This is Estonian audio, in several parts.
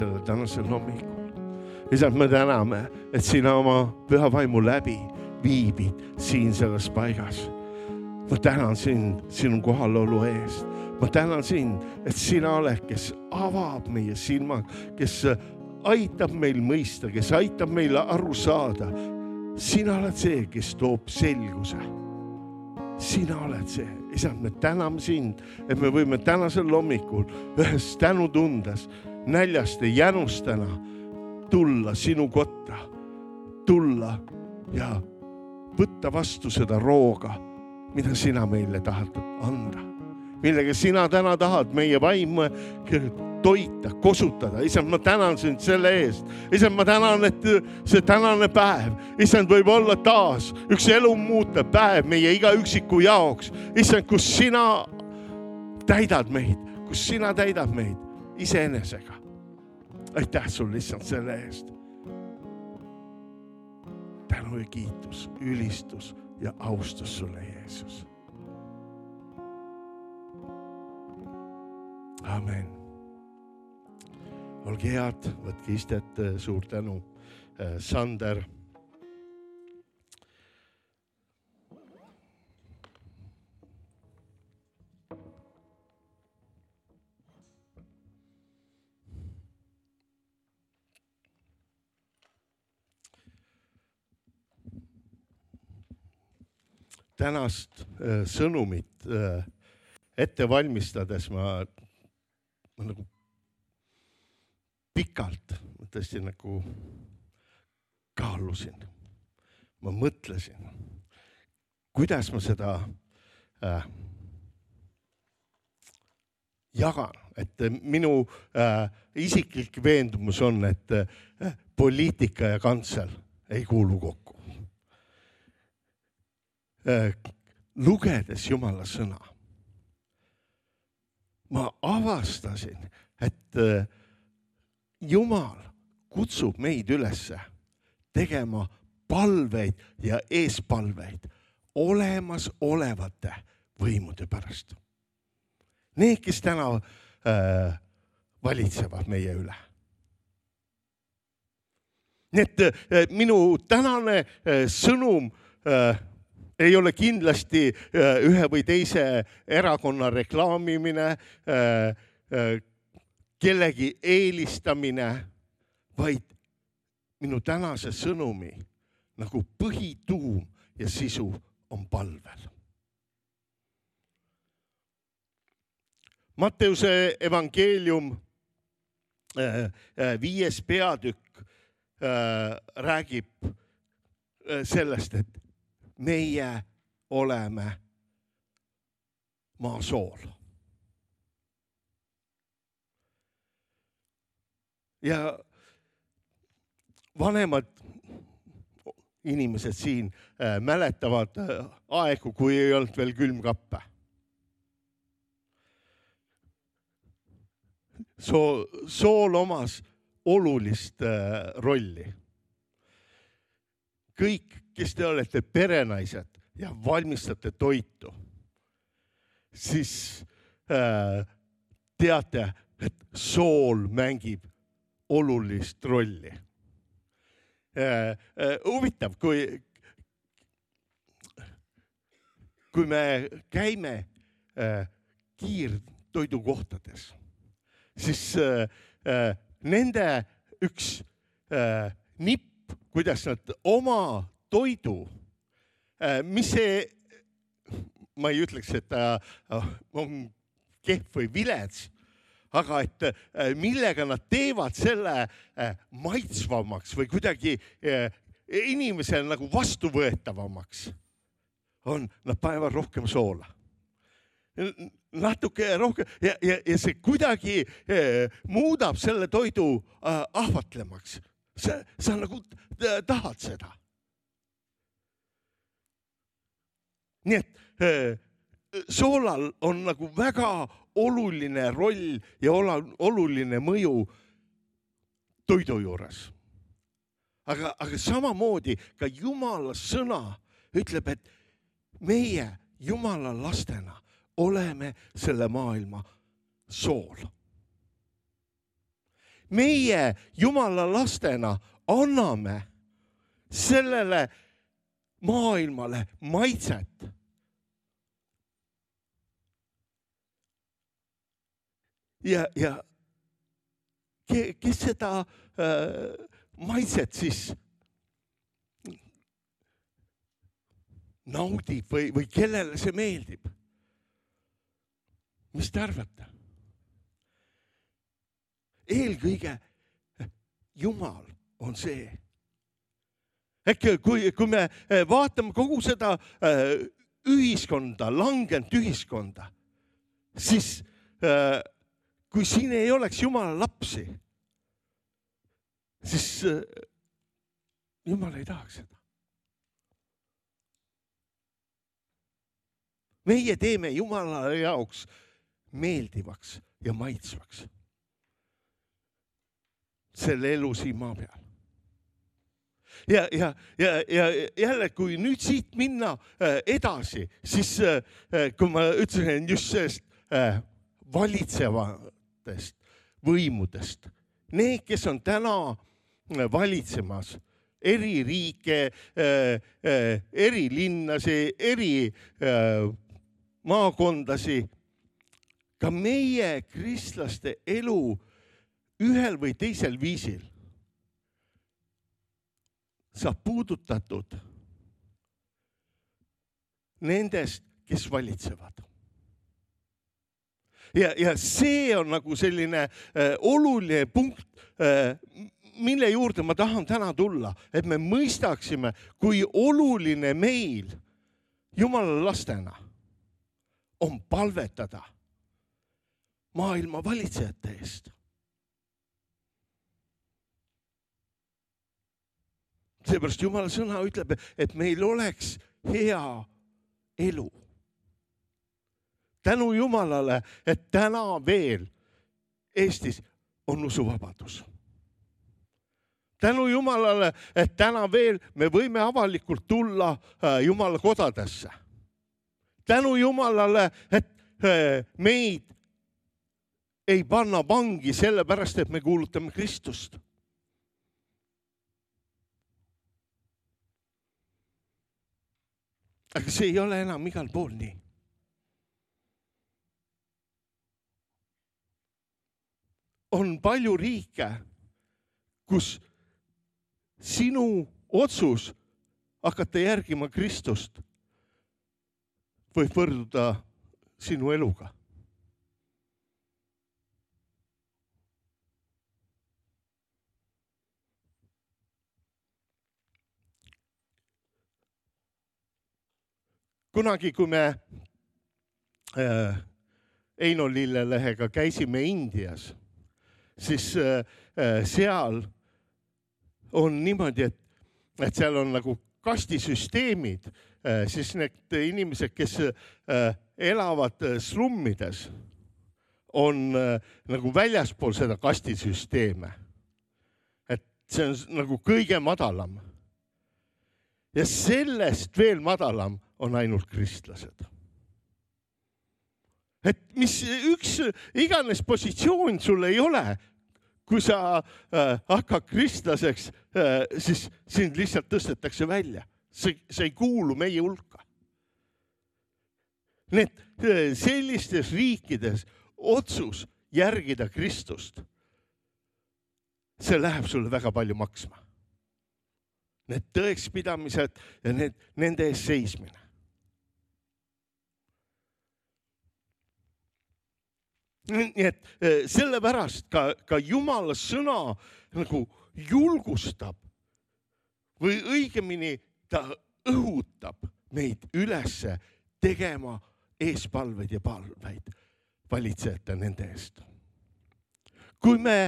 tänasel hommikul. Isad, me täname, et sina oma püha vaimu läbi viibid siin selles paigas. Ma tänan sind sinu kohalolu eest. Ma tänan sind, et sina oled, kes avab meie silmad, kes aitab meil mõista, kes aitab meil aru saada. Sina oled see, kes toob selguse. Sina oled see. Isad, me täname sind, et me võime tänasel hommikul ühes tänutundes, näljast ja jänustena tulla sinu kotta, tulla ja võtta vastu seda rooga, mida sina meile tahad anda. Millega sina täna tahad meie vaimu toita, kosutada. Isand, ma tänan sind selle eest. Isand, ma tänan, et see tänane päev, isand, võib olla taas üks elu muuta päev meie iga üksiku jaoks. Isand, kus sina täidad meid iseenesega. Aitäh sul lihtsalt selle eest. Tänu ja kiitus, ülistus ja austus sulle, Jeesus. Amen. Olge head, võtke istet, suur tänu, Sander. Tänast sõnumit ette valmistades ma nagu pikalt tõesti nagu kaalusin. Ma mõtlesin, kuidas ma seda jagan. Et minu isiklik veendumus on, et poliitika ja kantsel ei kuulu kokku. Lugedes Jumala sõna, ma avastasin, et Jumal kutsub meid üles tegema palveid ja eespalveid olemas olevate võimude pärast. Need, kes täna valitsevad meie üle. Nii et minu tänane sõnum ei ole kindlasti ühe või teise erakonna reklaamimine, kellegi eelistamine, vaid minu tänase sõnumi nagu põhituum ja sisu on palvel. Matteuse evangeelium 5. peatükk räägib sellest, et meie oleme maasool. Ja vanemad inimesed siin mäletavad aegu, kui ei olnud veel külmkappe. Sool omas olulist rolli. Kõik, kes te olete perenaised ja valmistate toitu, siis teate, et sool mängib olulist rolli. Huvitav, kui me käime kiirtoidukohtades, siis nende üks nipp, kuidas nad oma toidu, mis see, ma ei ütleks, et ta on kehv või vilets, aga et millega nad teevad selle maitsvamaks või kuidagi inimesele nagu vastuvõetavamaks, on, nad panevad rohkem soola. Natuke rohkem ja see kuidagi muudab selle toidu ahvatlemaks. Sa nagu tahad seda. Nii et soolal on nagu väga oluline roll ja oluline mõju toidu juures. Aga samamoodi ka Jumala sõna ütleb, et meie Jumala lastena oleme selle maailma sool. meie Jumala lastena anname sellele maailmale maitset. Ja kes seda maitset siis naudib või kellele see meeldib? Mis te arvate? Eelkõige Jumal on see. Äkki kui me vaatame kogu seda ühiskonda, langenud ühiskonda, siis kui siin ei oleks Jumala lapsi, siis Jumal ei tahaks seda. Meie teeme Jumala jaoks meeldivaks ja maitsvaks selle elu siin maa peal. Ja jälle, kui nüüd siit minna edasi, siis kui ma ütlesin just sellest valitsevatest võimudest, need, kes on täna valitsemas, eri riike, eri linnasi, eri maakondasi, ka meie kristlaste elu ühel või teisel viisil saab puudutatud nendest, kes valitsevad. Ja see on nagu selline oluline punkt, mille juurde ma tahan täna tulla, et me mõistaksime, kui oluline meil Jumala lastena on palvetada maailma valitsejate eest. Seepärast Jumala sõna ütleb, et meil oleks hea elu. Tänu Jumalale, et täna veel Eestis on usuvabadus. Tänu Jumalale, et täna veel me võime avalikult tulla Jumala kodadesse. Tänu Jumalale, et meid ei panna vangi sellepärast, et me kuulutame Kristust. Aga see ei ole enam igal pool nii. On palju riike, kus sinu otsus hakata järgima Kristust võib võrduda sinu eluga. Kunagi, kui me Eino Lillelehega käisime Indias, siis seal on niimoodi, et seal on nagu kastisüsteemid, siis need inimesed, kes elavad slummides, on nagu väljaspool seda kastisüsteeme. Et see on nagu kõige madalam. Ja sellest veel madalam on ainult kristlased. Et mis üks iganes positsioon sul ei ole, kui sa hakkad kristlaseks, siis sind lihtsalt tõstetakse välja. See ei kuulu meie hulka. Need sellistes riikides otsus järgida Kristust, see läheb sulle väga palju maksma. Need tõekspidamised ja nende ees seismine. Nii et sellepärast ka Jumala sõna nagu julgustab või õigemini ta õhutab meid üles tegema eespalveid ja palveid valitsejate nende eest. Kui me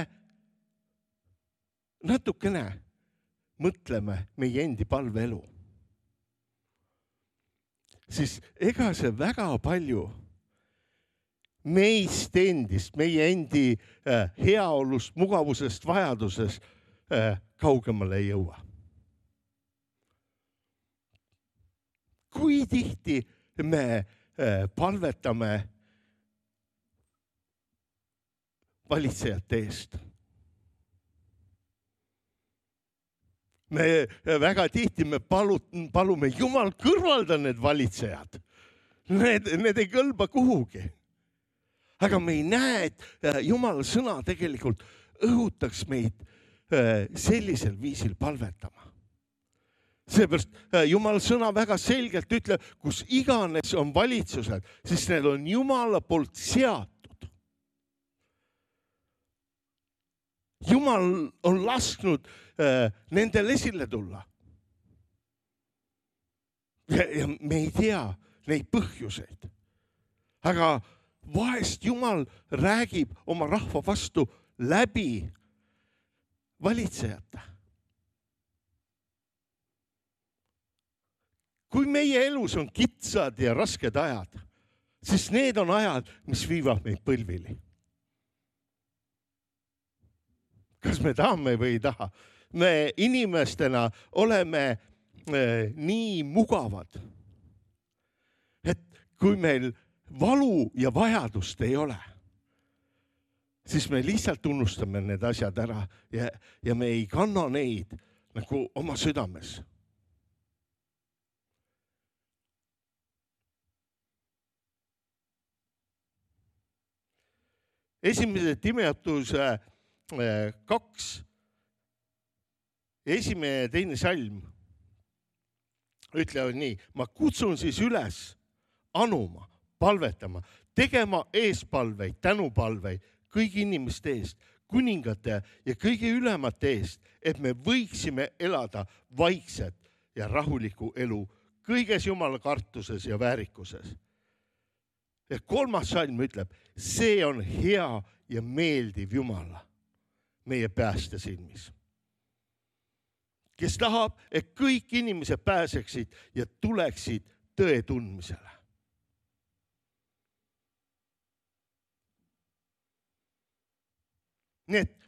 natukene mõtleme meie endi palveelu, siis ega see väga palju meist endist, meie endi heaolust, mugavusest, vajadusest kaugemale ei jõua. Kui tihti me palvetame valitsejate eest? Me väga tihti me palume Jumal kõrvalda need valitsejad. Need ei kõlba kuhugi. Aga me ei näe, et Jumala sõna tegelikult õhutaks meid sellisel viisil palvetama. Seepärast Jumala sõna väga selgelt ütleb, kus iganes on valitsused, siis need on Jumala poolt seatud. Jumal on lasknud nendel esile tulla. Ja me ei tea neid põhjuseid. Aga vahest Jumal räägib oma rahva vastu läbi valitsejate. Kui meie elus on kitsad ja rasked ajad, siis need on ajad, mis viivad meid põlvili. Kas me tahame või ei taha? Me inimestena oleme nii mugavad, et kui meil valu ja vajadust ei ole, siis me lihtsalt unustame need asjad ära ja me ei kanna neid nagu oma südames. Esimese Timoteuse 2, esimene ja teine salm ütlevad nii: ma kutsun siis üles anuma, palvetama, tegema eespalveid, tänupalveid kõigi inimeste eest, kuningate ja kõigi ülemate eest, et me võiksime elada vaikset ja rahulikku elu kõiges Jumala kartuses ja väärikuses. Ja 3. salm ütleb, see on hea ja meeldiv Jumala meie päästja silmis, kes tahab, et kõik inimesed pääseksid ja tuleksid tõe tundmisele. Nii et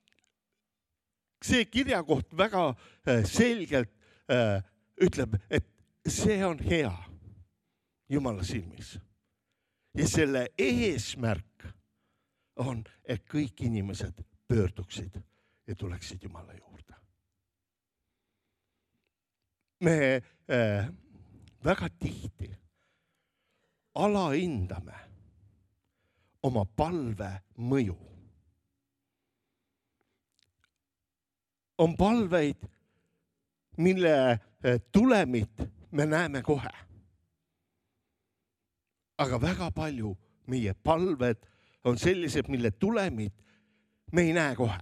see kirjakoht väga selgelt ütleb, et see on hea Jumala silmis. Ja selle eesmärk on, et kõik inimesed pöörduksid ja tuleksid Jumala juurde. Me väga tihti alahindame oma palve mõju. On palveid, mille tulemit me näeme kohe. Aga väga palju meie palved on sellised, mille tulemid me ei näe kohe.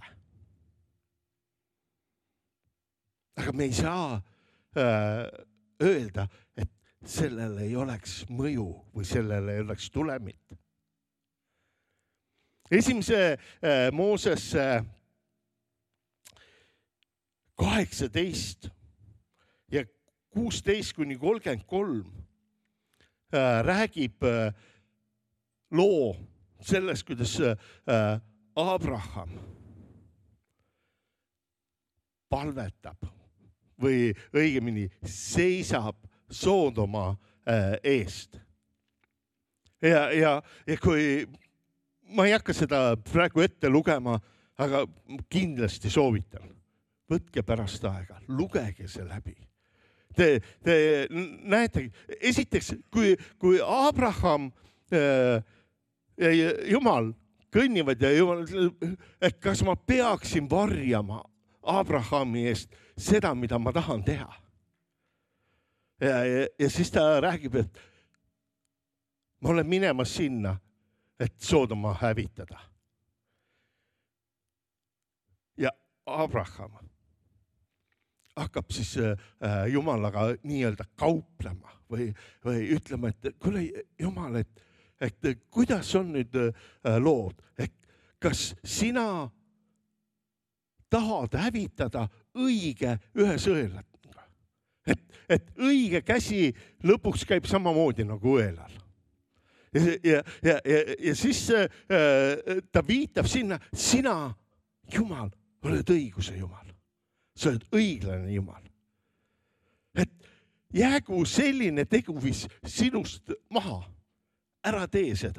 Aga me ei saa öelda, et sellel ei oleks mõju või sellel ei oleks tulemit. Esimese Moosesse 18 ja 16-33 räägib loo sellest, kuidas Abraham palvetab või õigemini seisab Soodoma eest. Ja kui ma ei hakka seda praegu ette lugema, aga kindlasti soovitan. Võtke pärast aega, lugege see läbi. Te näete, esiteks, kui Abraham ja Jumal kõnnivad ja Jumal ütleb, et kas ma peaksin varjama Abrahami eest seda, mida ma tahan teha. Ja siis ta räägib, et ma olen minemas sinna, et Soodoma hävitada. Ja Abraham hakkab siis Jumalaga nii-öelda kauplema või ütlema, et kuule Jumal, et kuidas on nüüd lood, et kas sina tahad hävitada õige ühe sõelaga, et õige käsi lõpuks käib samamoodi nagu õelal. Ja siis ta viitab sinna, sina, Jumal, oled õiguse Jumal. Sa oled õiglane Jumal. Et jäägu selline teguvis sinust maha. Ära tee seda.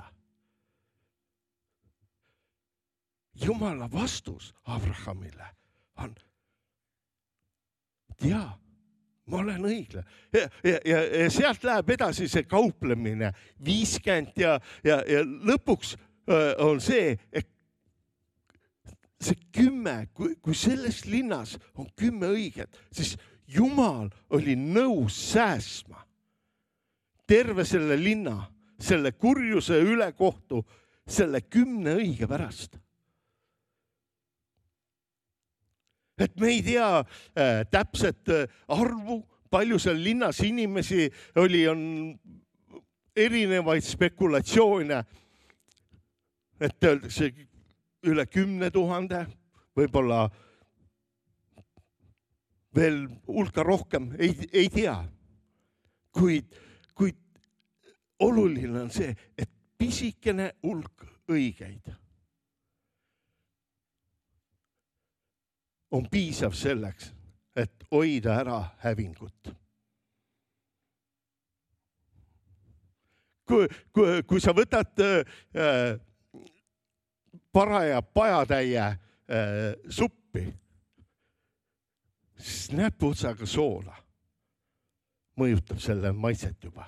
Jumala vastus Abrahamile on, jaa, ma olen õiglane. Ja sealt läheb edasi see kauplemine 50 ja lõpuks on see, et see 10, kui selles linnas on 10 õiget, siis Jumal oli nõus säästma terve selle linna, selle kurjuse ülekohtu, selle 10 õige pärast. Et me ei tea täpset arvu, palju seal linnas inimesi oli, on erinevaid spekulatsioone, et öeldakse üle 10 000, võib-olla veel hulka rohkem, ei tea. Kuid oluline on see, et pisikene hulk õigeid on piisav selleks, et hoida ära hävingut. Kui sa võtad paraja pajatäie suppi, siis näpuotsaga soola mõjutab selle maitset juba.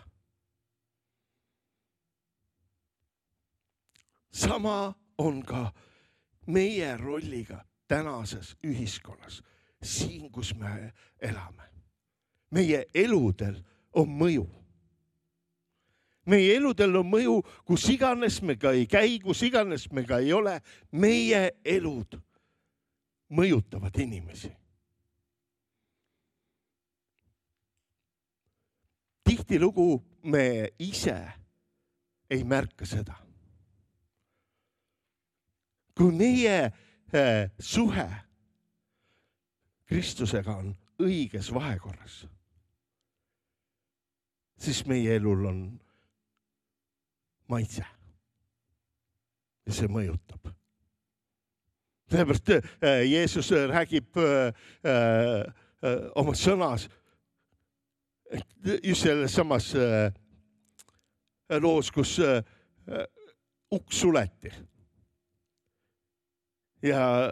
Sama on ka meie rolliga tänases ühiskonnas, siin, kus me elame. Meie eludel on mõju. Meie eludel on mõju, kus iganes me ka ei käi, kus iganes me ka ei ole. Meie elud mõjutavad inimesi. Tihtilugu me ise ei märka seda. Kui meie suhe Kristusega on õiges vahekorras, siis meie elul on maitse. Ja see mõjutab. Sellepärast Jeesus räägib oma sõnas, just selles samas loos, kus uks suleti. Ja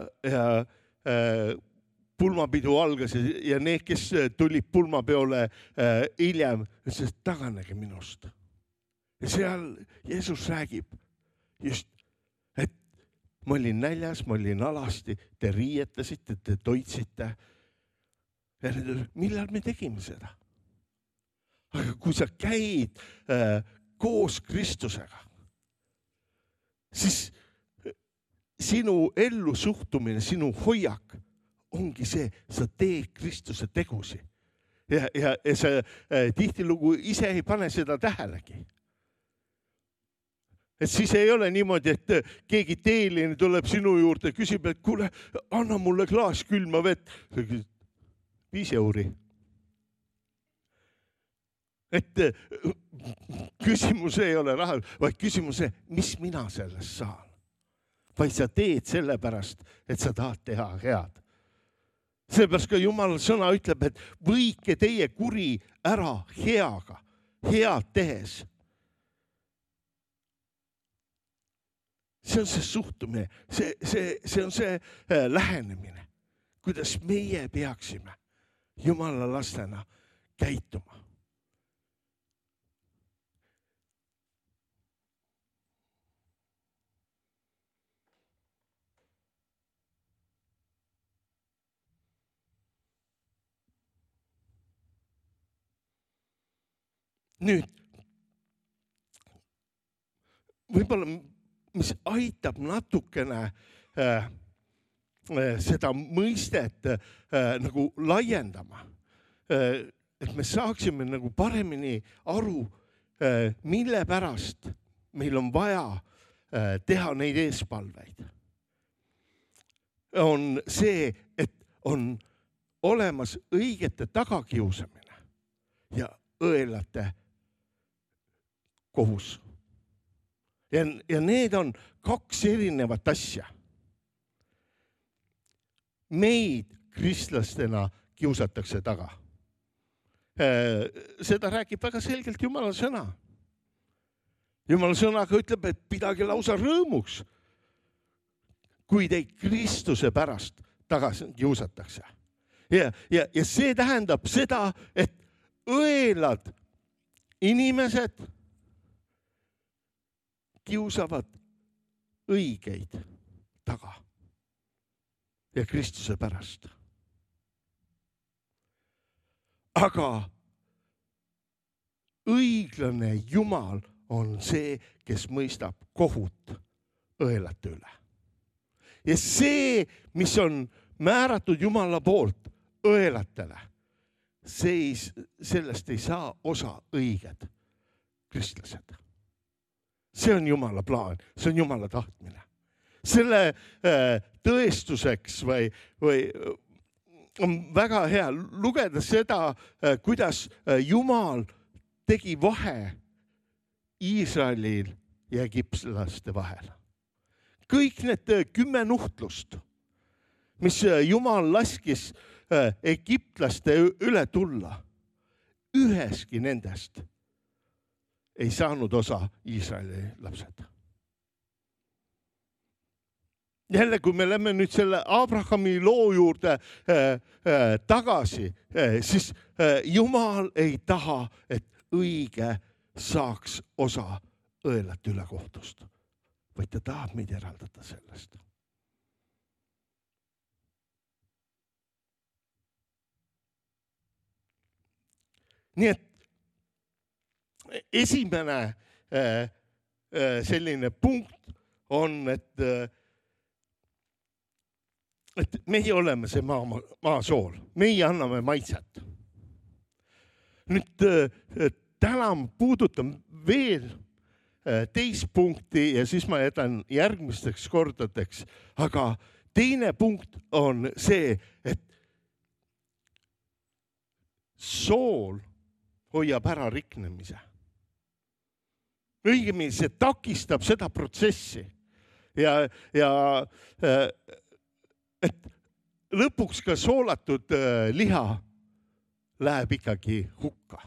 pulmapidu algas ja need, kes tulid pulmapeole hiljem, ütles, taganege minust. Ja seal Jeesus räägib just, et ma olin näljas, ma olin alasti, te riietasite, te toitsite. Ja millal me tegime seda? Aga kui sa käid koos Kristusega, siis sinu ellu suhtumine, sinu hoiak ongi see, sa teed Kristuse tegusi. Ja sa tihtilugu ise ei pane seda tähelegi. Et siis ei ole niimoodi, et keegi teeline tuleb sinu juurde ja küsib, et kuule, anna mulle klaas külma vett. 5 euri. Et küsimus ei ole raha, vaid küsimus see, mis mina sellest saan. Vaid sa teed selle pärast, et sa tahad teha head. Sellepärast ka Jumala sõna ütleb, et võike teie kuri ära heaga, head tehes. See on see suhtumine, see on see lähenemine, kuidas meie peaksime Jumala lastena käituma. Nüüd, võib-olla, mis aitab natukene seda mõistet nagu laiendama, et me saaksime nagu paremini aru, mille pärast meil on vaja teha neid eespalveid. On see, et on olemas õigete tagakiusamine ja õelate kohus. Ja need on 2 erinevat asja. Meid kristlastena kiusatakse taga. Seda räägib väga selgelt Jumala sõna. Jumala sõnaga ütleb, et pidage lausa rõõmuks, kui teid Kristuse pärast tagasi kiusatakse. Ja see tähendab seda, et õelad inimesed kiusavad õigeid taga ja Kristuse pärast. Aga õiglane Jumal on see, kes mõistab kohut õelate üle. Ja see, mis on määratud Jumala poolt õelatele, sellest ei saa osa õiged kristlased. See on Jumala plaan, see on Jumala tahtmine. Selle tõestuseks või on väga hea lugeda seda, kuidas Jumal tegi vahe Iisraelil ja egiptlaste vahel. Kõik need 10 nuhtlust, mis Jumal laskis egiptlaste üle tulla, üheski nendest ei saanud osa Iisraeli lapsed. Jälle, kui me lähme nüüd selle Abrahami loo juurde tagasi, siis Jumal ei taha, et õige saaks osa õelate ülekohtust, vaid ta tahab meid eraldada sellest. Nii et esimene selline punkt on, et meie oleme see maasool, meie anname maitset. Nüüd täna puudutan veel teist punkti ja siis ma jätan järgmisteks kordadeks, aga teine punkt on see, et sool hoiab ära riknemise. Õigemini see takistab seda protsessi ja et lõpuks ka soolatud liha läheb ikkagi hukka.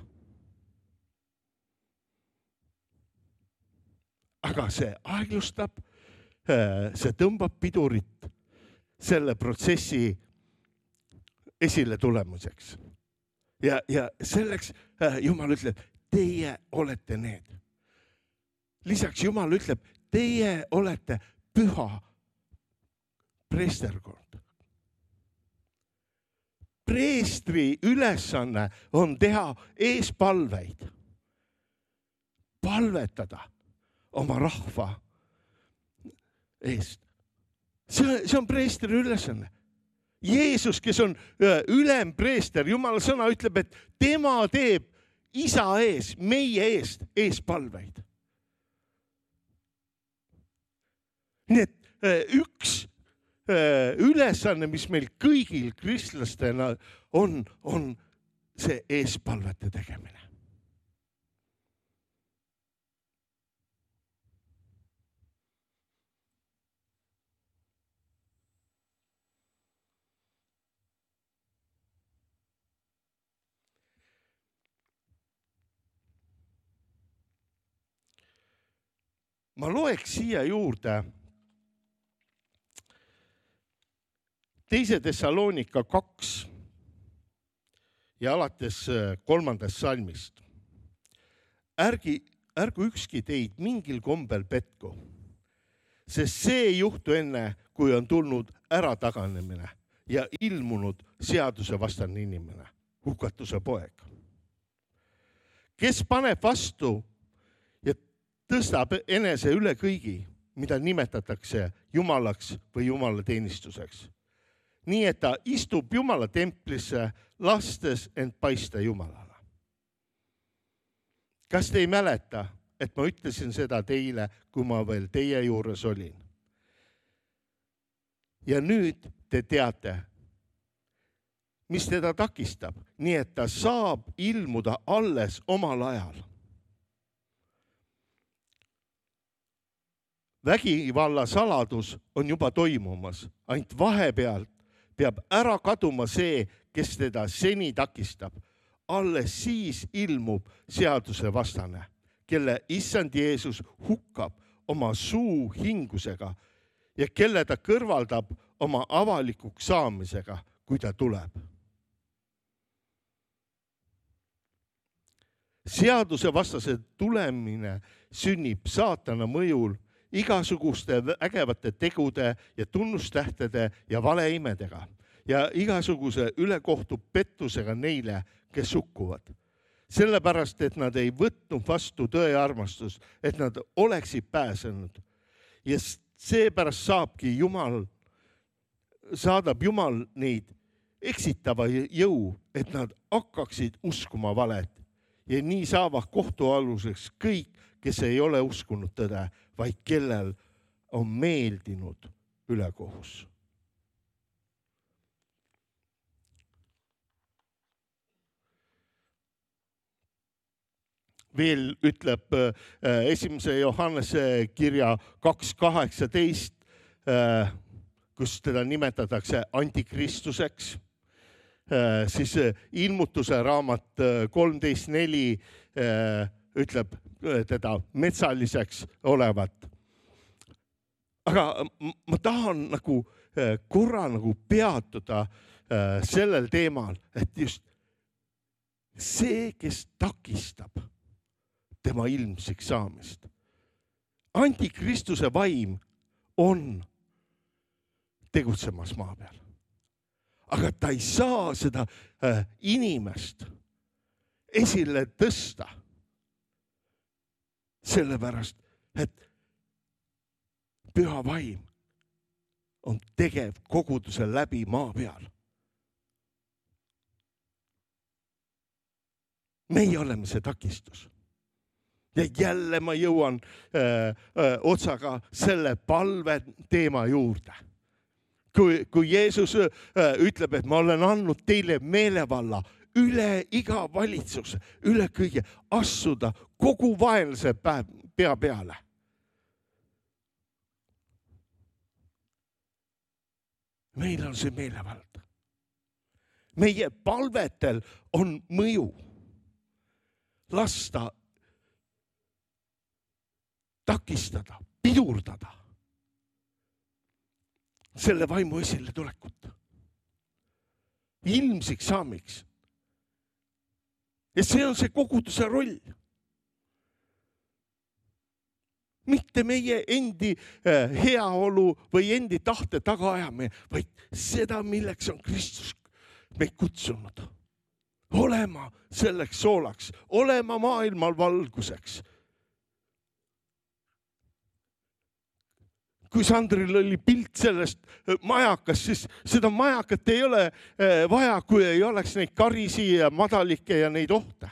Aga see aeglustab, see tõmbab pidurit selle protsessi esile tulemuseks. Ja selleks Jumal ütleb, teie olete need. Lisaks Jumal ütleb, teie olete püha preesterkond. Preestri ülesanne on teha eespalveid, palvetada oma rahva eest. See on preestri ülesanne. Jeesus, kes on ülempreester, Jumala sõna ütleb, et tema teeb isa ees, meie eest eespalveid. Nii et üks ülesanne, mis meil kõigil kristlastena on see eespalvete tegemine. Ma loeks siia juurde 2. Thessalonika 2 ja alates 3. salmist. Ärgu ükski teid mingil kombel petku, sest see ei juhtu enne, kui on tulnud ärataganemine ja ilmunud seaduse vastane inimene, hukatuse poeg, kes paneb vastu ja tõstab enese üle kõigi, mida nimetatakse jumalaks või jumala teenistuseks. Nii, et ta istub Jumala templisse, lastes end paista Jumalana. Kas te ei mäleta, et ma ütlesin seda teile, kui ma veel teie juures olin? Ja nüüd te teate, mis teda takistab, nii et ta saab ilmuda alles omal ajal. Vägivalla saladus on juba toimumas, ainult vahepealt peab ära kaduma see, kes teda seni takistab. Alles siis ilmub seaduse vastane, kelle issand Jeesus hukkab oma suu hingusega ja kelle ta kõrvaldab oma avalikuks saamisega, kui ta tuleb. Seaduse vastase tulemine sünnib saatana mõjul igasuguste ägevate tegude ja tunnustähtede ja valeimedega ja igasuguse ülekohtu pettusega neile, kes hukkuvad. Sellepärast, et nad ei võtnud vastu tõe armastust, et nad oleksid pääsenud. Ja seepärast saadab Jumal neid eksitava jõu, et nad hakkaksid uskuma valet. Ja nii saavad kohtualuseks kõik, kes ei ole uskunud tõde, vaid kellel on meeldinud ülekohus. Veel ütleb 1. Johannese kirja 2.18, kus teda nimetatakse antikristuseks, siis ilmutuse raamat 13.4 ütleb teda metsaliseks olevat. Aga ma tahan korra peatuda sellel teemal, et just see, kes takistab tema ilmsiks saamist. Antikristuse vaim on tegutsemas maa peal. Aga ta ei saa seda inimest esile tõsta. Sellepärast, et püha vaim on tegev koguduse läbi maa peal. Meie oleme see takistus. Ja jälle ma jõuan otsaga selle palve teema juurde. Kui Jeesus ütleb, et ma olen andnud teile meelevalla üle iga valitsuse, üle kõige assuda kogu vaenlase pea peale. Meil on see meelevald. Meie palvetel on mõju lasta takistada, pidurdada selle vaimu esile tulekut. Ilmsiks saamiks. Ja see on see koguduse roll. Mitte meie endi heaolu või endi tahte tagaajamine, vaid seda, milleks on Kristus meid kutsunud. Olema selleks soolaks, olema maailmal valguseks. Kui Sandril oli pilt sellest majakast, siis seda majakat ei ole vaja, kui ei oleks neid karisi ja madalikke ja neid ohte.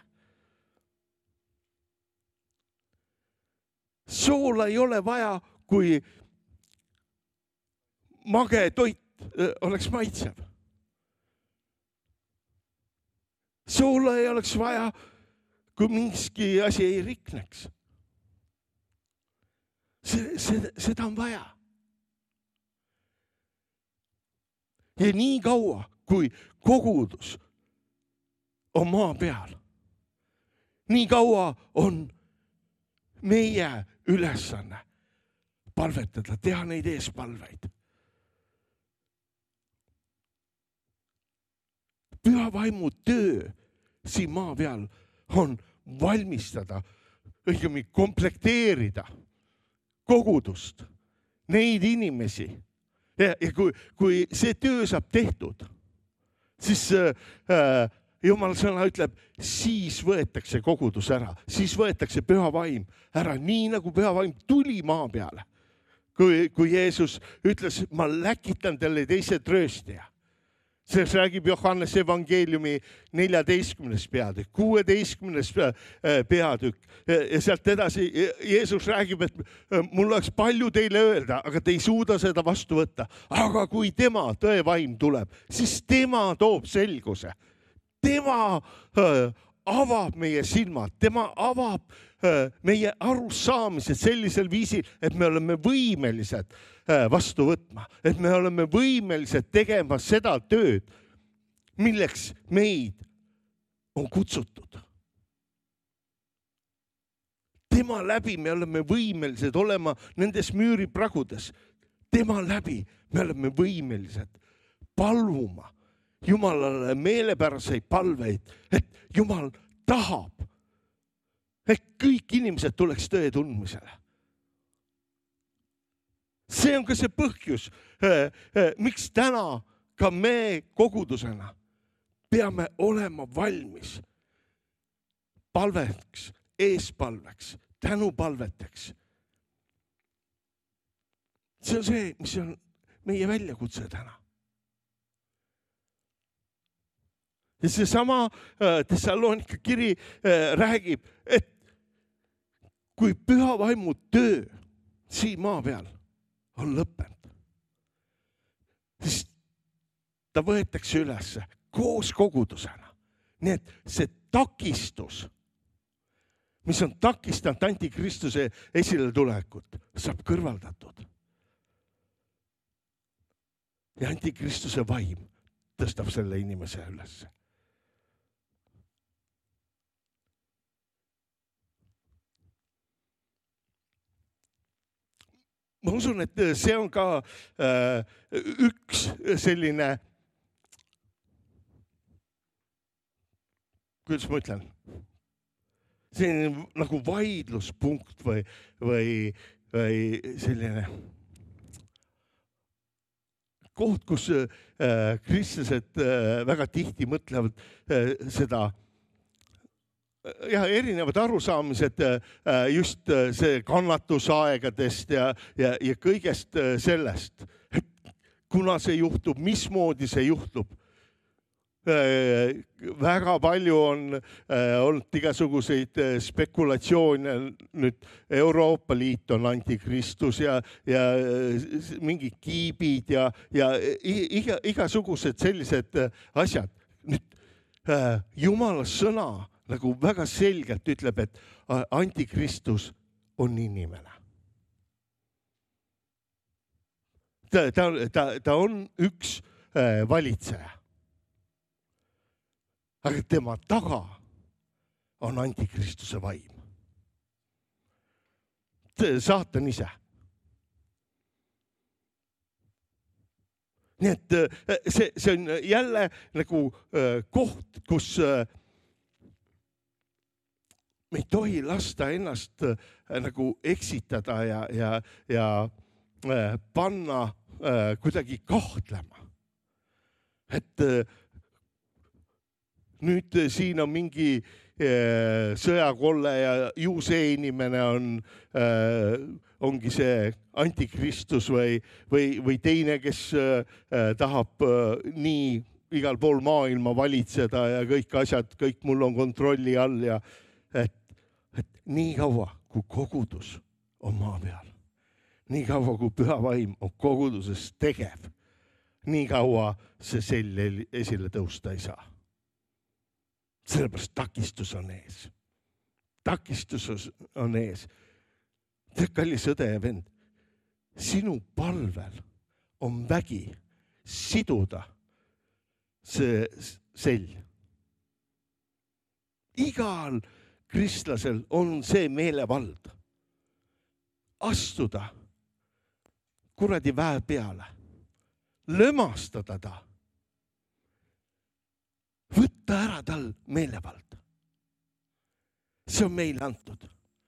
Soola ei ole vaja, kui mage toit oleks maitsev. Soola ei oleks vaja, kui mingi asi ei rikneks. Seda on vaja. Ja nii kaua, kui kogudus on maa peal, nii kaua on meie ülesanne palvetada, teha neid eespalveid. Püha vaimu töö siin maa peal on valmistada, õigemini komplekteerida kogudust, neid inimesi. Ja kui see töö saab tehtud, siis Jumal sõna ütleb, siis võetakse kogudus ära, siis võetakse püha vaim ära, nii nagu püha vaim tuli maa peale. Kui Jeesus ütles, ma läkitan teile teise trööstija. Sellest räägib Johannese evangeeliumi 14. peatükk, 16. peatükk ja sealt edasi Jeesus räägib, et mul oleks palju teile öelda, aga te ei suuda seda vastu võtta. Aga kui tema tõevaim tuleb, siis tema toob selguse. Tema avab meie silmad, tema avab meie arusaamised sellisel viisil, et me oleme võimelised vastu võtma, et me oleme võimelised tegema seda tööd, milleks meid on kutsutud. Tema läbi me oleme võimelised olema nendes müüripragudes. Tema läbi me oleme võimelised palvuma Jumalale meelepäraseid palveid, et Jumal tahab et kõik inimesed tuleks tõe tundmisele. See on ka see põhjus, miks täna ka me kogudusena peame olema valmis palveks, eespalveks, tänupalveteks. See on see, mis on meie väljakutse täna. Ja seesama Thessalonika kiri räägib, et kui püha vaimu töö siin maa peal on lõppenud, siis ta võetakse üles koos kogudusena. Nii et see takistus, mis on takistanud antikristuse esiletulekut, saab kõrvaldatud. Ja antikristuse vaim tõstab selle inimese üles. Ma usun, et see on ka üks selline, kuidas ma ütlen, selline nagu vaidluspunkt või selline koht, kus kristlased väga tihti mõtlevad seda ja erinevad arusaamised just see kannatusaegadest ja kõigest sellest. Kuna see juhtub, mismoodi see juhtub. Väga palju on olnud igasuguseid spekulatsioone. Nüüd Euroopa Liit on antikristus ja mingid kiibid ja igasugused sellised asjad. Nüüd Jumala sõna nagu väga selgelt ütleb, et antikristus on inimene. Ta on üks valitseja. Aga tema taga on antikristuse vaim. Saatan ise. Nii et see on jälle nagu koht, kus me ei tohi lasta ennast nagu eksitada ja panna kuidagi kahtlema. Et nüüd siin on mingi sõjakolle ja ju see inimene ongi see antikristus või teine, kes tahab nii igal pool maailma valitseda ja kõik asjad, kõik mul on kontrolli all ja et nii kaua, kui kogudus on maa peal, nii kaua, kui püha vaim on koguduses tegev, nii kaua see selle esile tõusta ei saa. Sellepärast takistus on ees. Takistus on ees. Kallis õde ja vend, sinu palvel on vägi siduda see sell. Igal kristlasel on see meelevald astuda kuradi väe peale, lömastada ta, võtta ära tal meelevald. See on meile antud.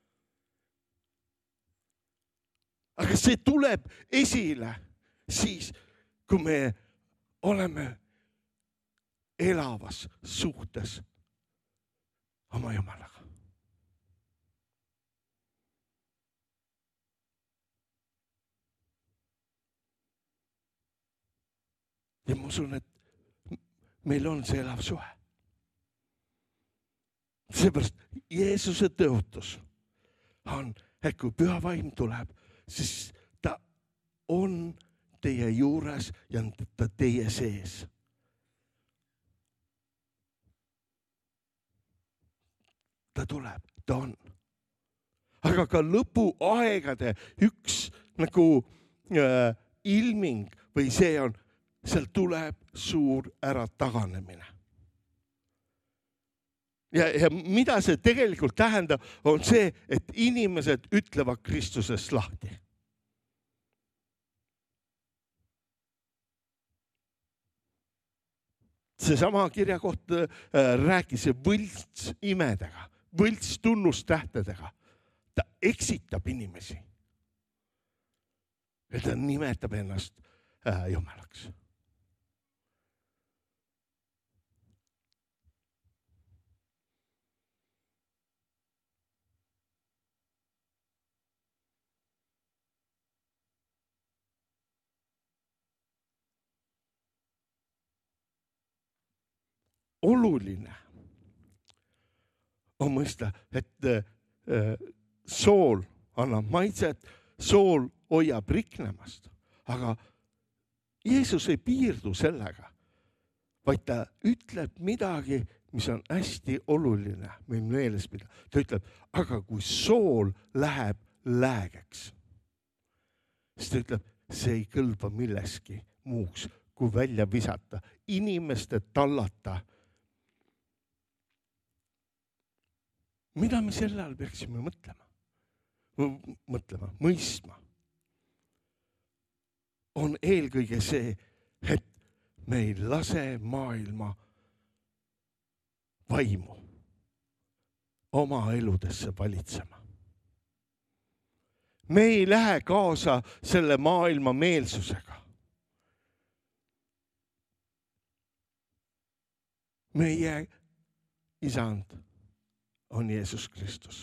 Aga see tuleb esile siis, kui me oleme elavas suhtes oma Jumalaga. Ja ma usun, et meil on see elav suhe. Seepärast Jeesuse tõotus on, et kui püha vaim tuleb, siis ta on teie juures ja ta teie sees. Ta tuleb, ta on. Aga ka lõpuaegade üks nagu ilming või see on, seal tuleb suur ära taganemine. Ja mida see tegelikult tähendab, on see, et inimesed ütlevad Kristusest lahti. Seesama kirjakoht rääkis võlts imedega. võltstunnustähtedega. Ta eksitab inimesi. Ja ta nimetab ennast jumalaks. Oluline on mõista, et sool annab maitset, sool hoiab riknemast, aga Jeesus ei piirdu sellega, vaid ta ütleb midagi, mis on hästi oluline meil meeles pidada. Ta ütleb, aga kui sool läheb läägeks, siis ta ütleb, see ei kõlba milleski muuks, kui välja visata, inimeste tallata. Mida me selle all peaksime mõistma? On eelkõige see, et me ei lase maailma vaimu oma eludesse valitsema. Me ei lähe kaasa selle maailma meelsusega. Meie isand on Jeesus Kristus.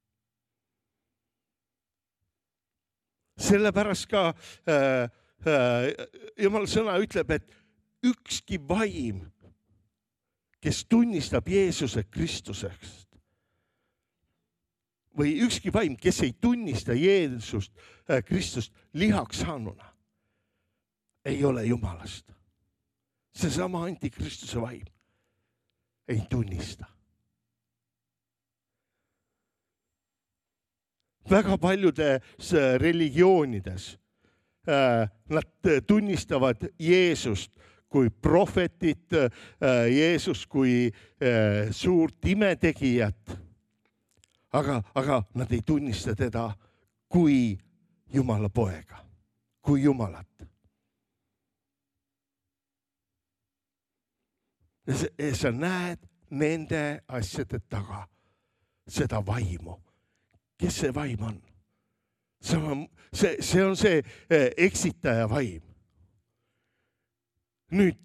Sellepärast ka Jumala sõna ütleb, et ükski vaim, kes tunnistab Jeesuse Kristusest, või ükski vaim, kes ei tunnista Jeesust Kristust lihaks saanuna, ei ole Jumalast. Seesama antikristuse vaim ei tunnista. Väga paljudes religioonides nad tunnistavad Jeesust kui prohvetit, Jeesus kui suurt imetegijat, aga nad ei tunnista teda kui Jumala poega, kui Jumalat. Ja sa näed nende asjade taga seda vaimu. Kes see vaim on? See on see eksitaja vaim. Nüüd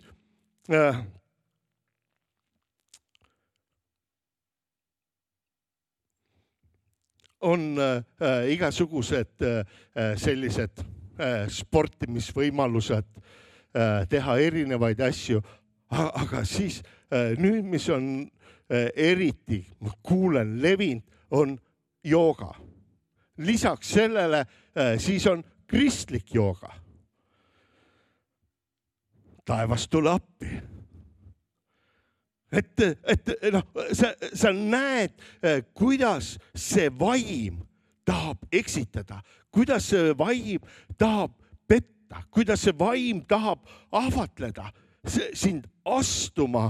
on igasugused sellised sportimisvõimalused teha erinevaid asju, aga siis nüüd, mis on eriti, ma kuulen levinud, on jooga. Lisaks sellele siis on kristlik jooga. Taevas tule appi. Sa näed, kuidas see vaim tahab eksitada, kuidas see vaim tahab petta, kuidas see vaim tahab ahvatleda, sind astuma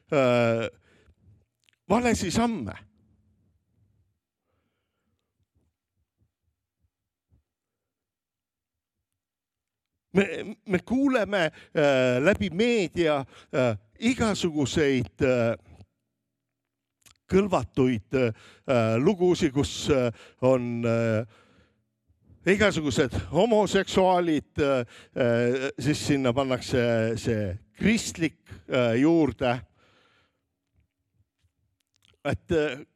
valesi samme. Me kuuleme läbi meedia igasuguseid kõlvatuid lugusid, kus on igasugused homoseksuaalid, siis sinna pannakse see kristlik juurde. Et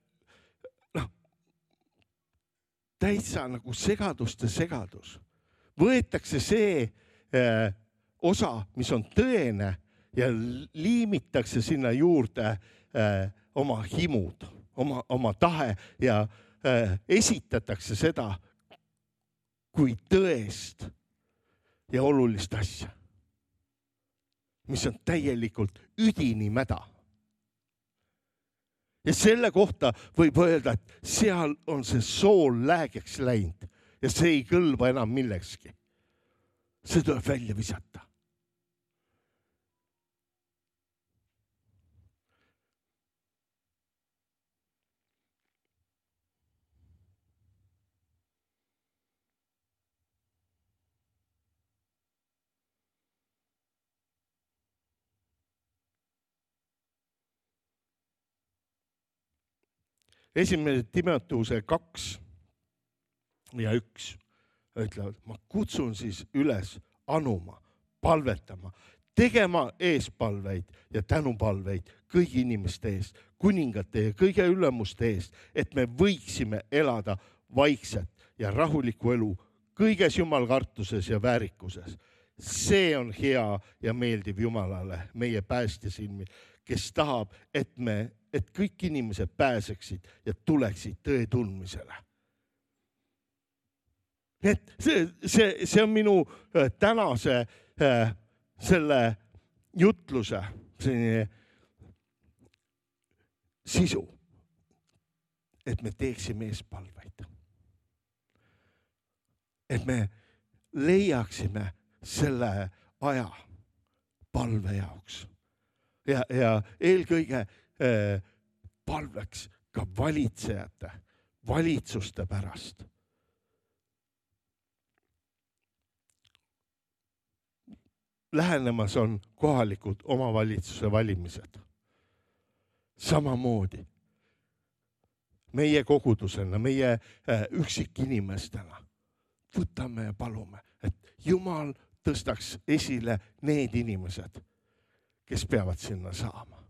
täitsa nagu segadus. Võetakse see osa, mis on tõene ja liimitakse sinna juurde oma himud, oma tahe ja esitatakse seda kui tõest ja olulist asja, mis on täielikult üdini mäda. Ja selle kohta võib öelda, et seal on see sool läägeks läinud ja see ei kõlba enam millekski. See tuleb välja visata. 1. Timoteuse 2 ja 1 ütlevad, ma kutsun siis üles anuma, palvetama, tegema eespalveid ja tänupalveid kõigi inimeste eest, kuningate ja kõige ülemuste eest, et me võiksime elada vaikset ja rahulikku elu kõiges jumalkartuses ja väärikuses. See on hea ja meeldiv Jumalale, meie päästja silmi, kes tahab, et kõik inimesed pääseksid ja tuleksid tõe tundmisele. Et see on minu tänase selle jutluse sisu, et me teeksime eespalveid. Et me leiaksime selle aja palve jaoks ja eelkõige palveks ka valitsejate, valitsuste pärast. Lähenemas on kohalikud omavalitsuse valimised. Samamoodi meie kogudusena, meie üksikinimestena võtame ja palume, et Jumal tõstaks esile need inimesed, kes peavad sinna saama.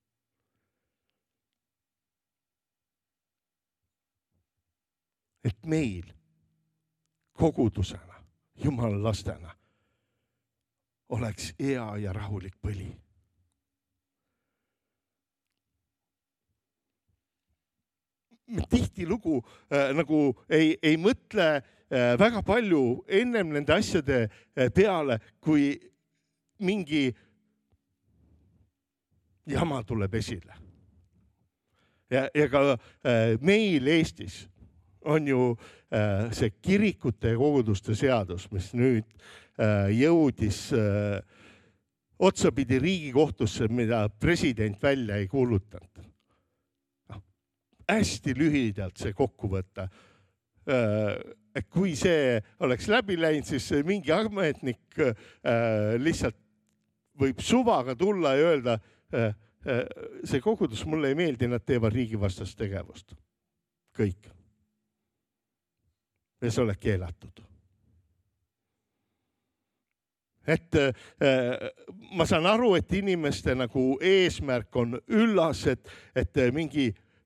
Et meil kogudusena, Jumala lastena oleks hea ja rahulik põli. Me tihtilugu nagu ei mõtle väga palju ennem nende asjade peale, kui mingi jama tuleb esile. Ja ka meil Eestis on ju see kirikute ja koguduste seadus, mis nüüd jõudis otsapidi Riigikohtusse, mida president välja ei kuulutanud. Hästi lühidalt see kokku võtta. Et kui see oleks läbi läinud, siis mingi ametnik lihtsalt võib suvaga tulla ja öelda, see kogudus mulle ei meeldi, nad teevad riigivastast tegevust. Kõik. Ja see oleks keelatud. Et ma saan aru, et inimeste nagu eesmärk on üllas, et mingi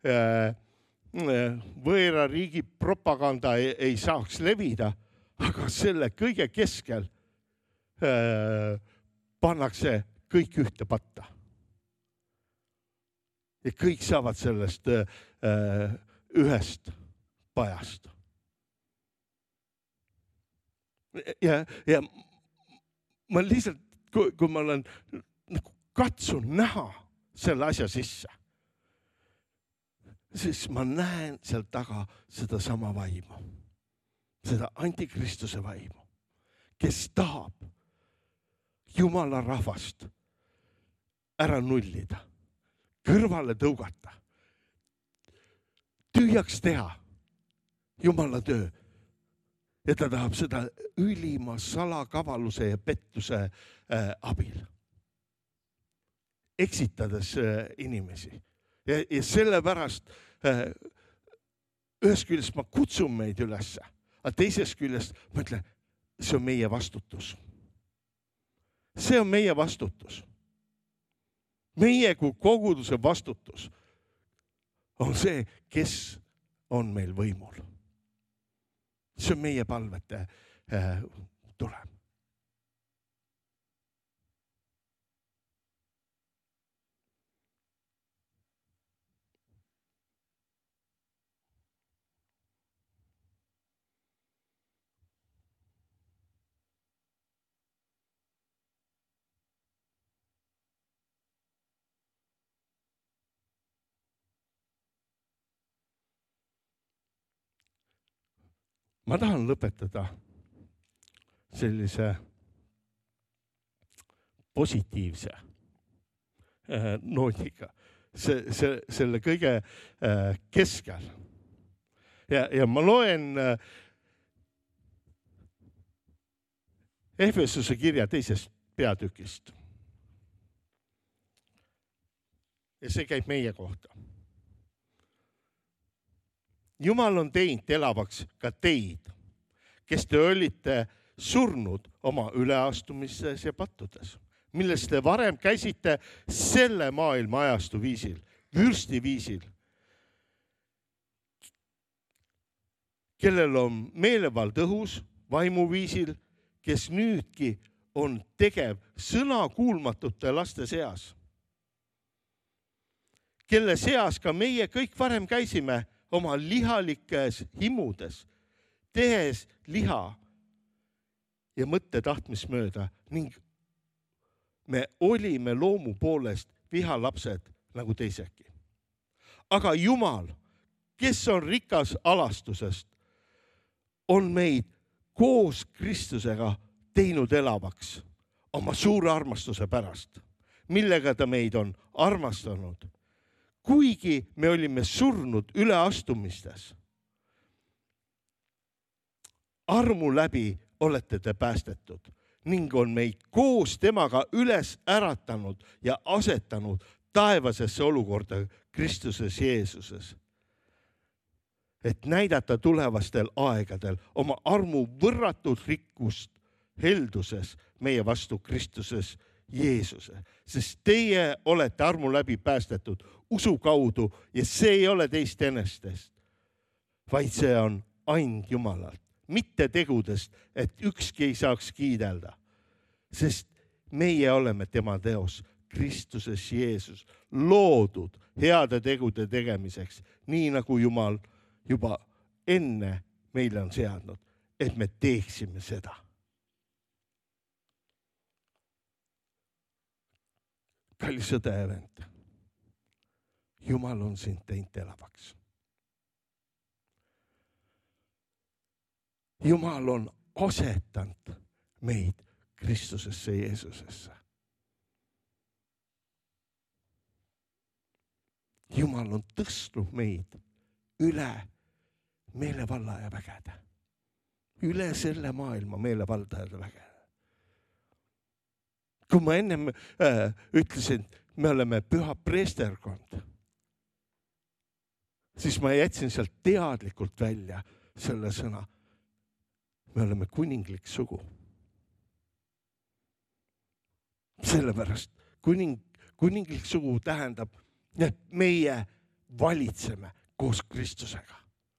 võõra riigi propaganda ei saaks levida, aga selle kõige keskel pannakse kõik ühte patta. Ja kõik saavad sellest ühest pajast. Ja ma lihtsalt, kui ma olen katsun näha selle asja sisse, siis ma näen seal taga seda sama vaimu, seda antikristuse vaimu, kes tahab Jumala rahvast ära nullida, kõrvale tõugata, tühjaks teha Jumala töö. Ja ta tahab seda ülima salakavaluse ja pettuse abil, eksitades inimesi. Ja sellepärast ühest küljest ma kutsun meid üles, aga teisest küljest ma ütlen, see on meie vastutus. See on meie vastutus. Meie kui koguduse vastutus on see, kes on meil võimul. See on meie palvete tulem. Ma tahan lõpetada sellise positiivse noodiga, selle kõige keskel. Ja ma loen Efesuse kirja 2. peatükist. Ja see käib meie kohta. Jumal on teinud elavaks ka teid, kes te olite surnud oma üleastumistes ja pattudes, millest te varem käisite selle maailma ajastu viisil, vürsti viisil, kellel on meelevald õhus, vaimu viisil, kes nüüdki on tegev sõnakuulmatute laste seas, kelle seas ka meie kõik varem käisime oma lihalikes himudes, tehes liha ja mõtte tahtmist mööda ning me olime loomu poolest vihalapsed nagu teisegi. Aga Jumal, kes on rikas alastusest, on meid koos Kristusega teinud elavaks oma suure armastuse pärast, millega ta meid on armastanud. Kuigi me olime surnud üleastumistes, armu läbi olete te päästetud ning on meid koos temaga üles äratanud ja asetanud taevasesse olukorda Kristuses Jeesuses, et näidata tulevastel aegadel oma armu võrratut rikkust helduses meie vastu Kristuses Jeesuse, sest teie olete armu läbi päästetud usu kaudu ja see ei ole teist enestest, vaid see on ainult Jumalalt, mitte tegudest, et ükski ei saaks kiidelda, sest meie oleme tema teos Kristuses Jeesus, loodud heade tegude tegemiseks, nii nagu Jumal juba enne meile on seadnud, et me teeksime seda. Kallis õde ja vend, Jumal on sind teinud elavaks. Jumal on asetanud meid Kristusesse Jeesusesse. Jumal on tõstnud meid üle meelevalla ja vägede. Üle selle maailma meelevaldajade vägede. Kui ma ennem ütlesin, me oleme püha preesterkond, siis ma jätsin sealt teadlikult välja selle sõna. Me oleme kuninglik sugu. Sellepärast kuninglik sugu tähendab, et meie valitseme koos Kristusega.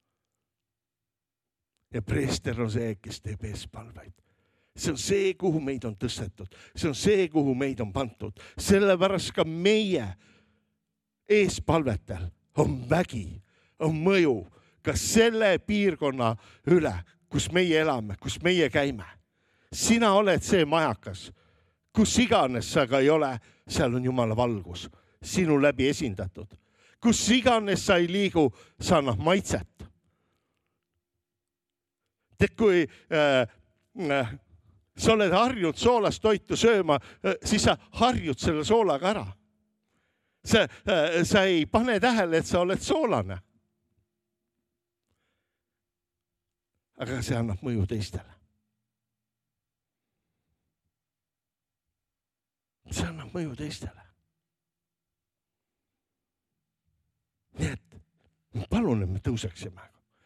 Ja preester on see, kes teeb eespalveid. See on see, kuhu meid on tõstetud. See on see, kuhu meid on pantud. Sellepärast ka meie eespalvetel on vägi, on mõju ka selle piirkonna üle, kus meie elame, kus meie käime. Sina oled see majakas. Kus iganes sa ka ei ole, seal on Jumala valgus. Sinu läbi esindatud. Kus iganes sa ei liigu, sa annab maitset. Tead, kui sa oled harjunud soolast toitu sööma, siis sa harjud selle soolaga ära. Sa ei pane tähele, et sa oled soolane. Aga see annab mõju teistele. See annab mõju teistele. Nii et palun, et me tõuseksime.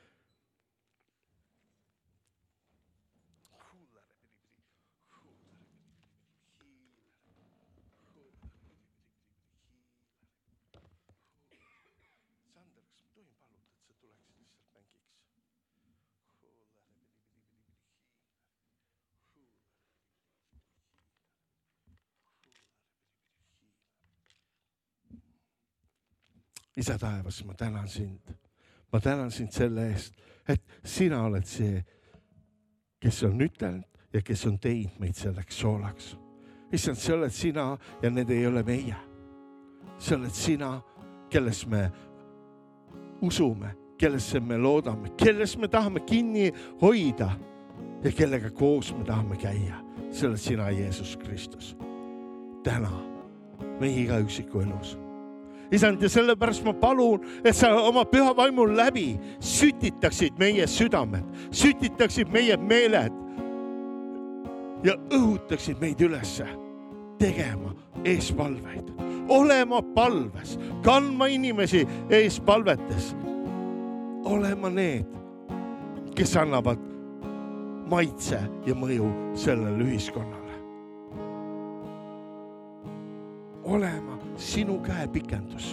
Isa taevas, ma tänan sind. Ma tänan sind selle eest, et sina oled see, kes on ütelnud ja kes on teinud meid selleks soolaks. Issand, see oled sina ja need ei ole meie. See oled sina, kelles me usume, kellesse me loodame, kelles me tahame kinni hoida ja kellega koos me tahame käia. See oled sina, Jeesus Kristus. Täna meie iga üksiku elus. Isand, ja sellepärast ma palun, et sa oma püha vaimul läbi sütitaksid meie südamed, sütitaksid meie meeled ja õhutaksid meid ülesse tegema eespalveid, olema palves, kandma inimesi eespalvetes, olema need, kes annavad maitse ja mõju sellele ühiskonnale. Olema sinu käepikendus.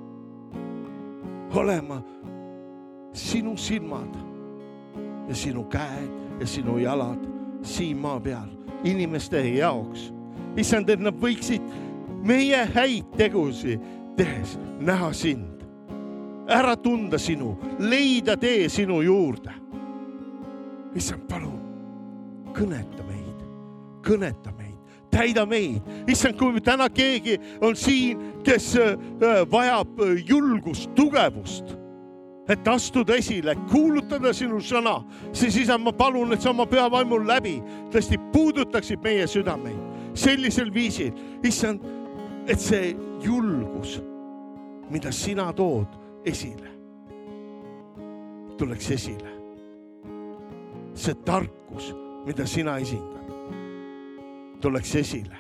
Olema sinu silmad ja sinu käed ja sinu jalad siin maa peal inimeste jaoks. Issand, et nad võiksid meie häid tegusi tehes näha sind, ära tunda sinu, leida tee sinu juurde. Issand, palun, kõneta meid, täida meid. Issand, kui täna keegi on siin, kes vajab julgust, tugevust, et astuda esile, kuulutada sinu sõna, siis Issand, ma palun, et sa oma püha vaimul läbi tõesti puudutaksid meie südameid sellisel viisil. Issand, et see julgus, mida sina tood esile, tuleks esile. See tarkus, mida sina esindad, tuleks esile.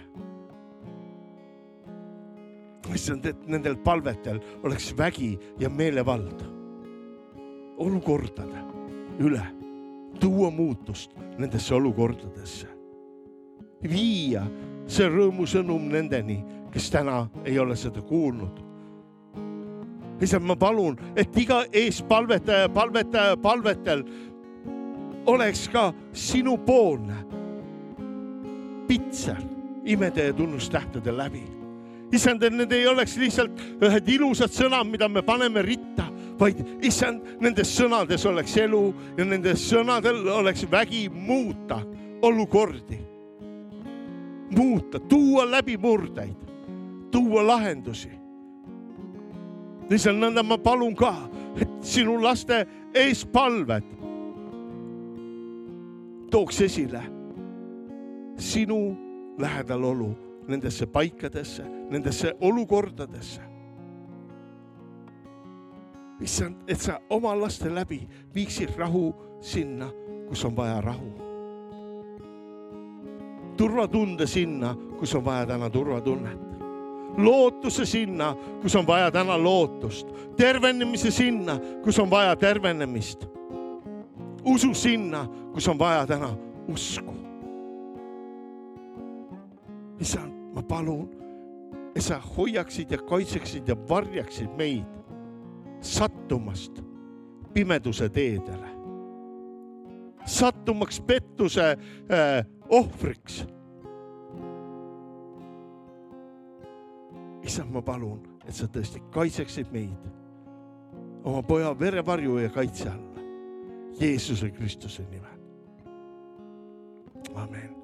Issand, et nendel palvetel oleks vägi ja meelevald olukordade üle, tuua muutust nendesse olukordadesse. Viia see rõõmusõnum nendeni, kes täna ei ole seda kuulnud. Issand, ma palun, et iga eespalvetaja palvetel oleks ka sinu poolne pitser imede ja tunnustähtede läbi. Issand, et need ei oleks lihtsalt ühed ilusad sõnad, mida me paneme ritta, vaid Issand, nendes sõnades oleks elu ja nendes sõnadel oleks vägi muuta olukordi. Muuta, tuua läbi murdeid, tuua lahendusi. Issand, nõnda ma palun ka, et sinu laste eespalved tooks esile sinu lähedal olu nendesse paikadesse, nendesse olukordadesse. Issand, et sa oma laste läbi viiksid rahu sinna, kus on vaja rahu. Turvatunde sinna, kus on vaja täna turvatunnet. Lootuse sinna, kus on vaja täna lootust. Tervenemise sinna, kus on vaja tervenemist. Usu sinna, kus on vaja täna usku. Issand, ma palun, et sa hoiaksid ja kaitseksid ja varjaksid meid sattumast pimeduse teedele. Sattumaks pettuse ohvriks. Issand, ma palun, et sa tõesti kaitseksid meid oma poja verevarju ja kaitse alla. Jeesuse Kristuse nimel. Amen.